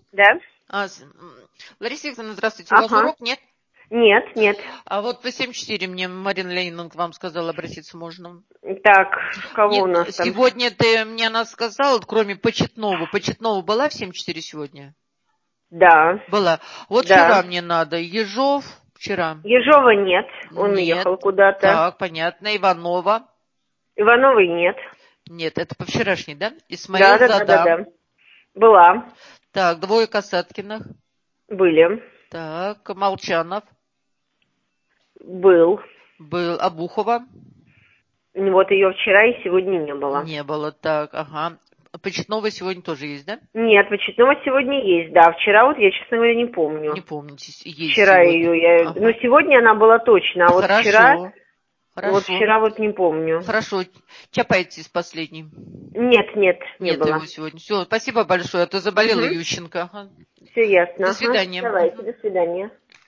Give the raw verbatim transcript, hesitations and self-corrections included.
Да? А, с- м, Лариса Викторовна, здравствуйте. У вас Ага. урок, нет? Нет, нет. А вот по семь четыре мне Марина Леонидовна к вам сказала, обратиться можно. Так, кого Нет, у нас там? сегодня ты мне она сказала, кроме Почетного. Почетного была в семь четыре сегодня? Да, Была. Вот вчера да. мне надо. Ежов вчера. Ежова нет, он Нет. уехал куда-то. Так, понятно. Иванова. Ивановой нет. Нет, это по вчерашней, да? Да, Исмаил да, да, да, Задам. да. Была, Так, двое Касаткиных. были, Так, Молчанов. был. Был. Абухова. Вот ее вчера и сегодня не было. Не было. Так, ага. Почетного сегодня тоже есть, да? Нет, Почетного сегодня есть, да. Вчера вот я, честно говоря, не Не помню. помните, есть Вчера сегодня. ее я... Ну, Ага. сегодня она была точно, а вот вчера... Хорошо. Вот Хорошо. вчера вот не помню. Хорошо. Чапаетесь последний. Нет, нет, не Нет его было. сегодня. Все, спасибо большое. А то заболела Угу. Ющенко. Ага. Все ясно. До Ага. свидания. Давайте, Мгм. до свидания.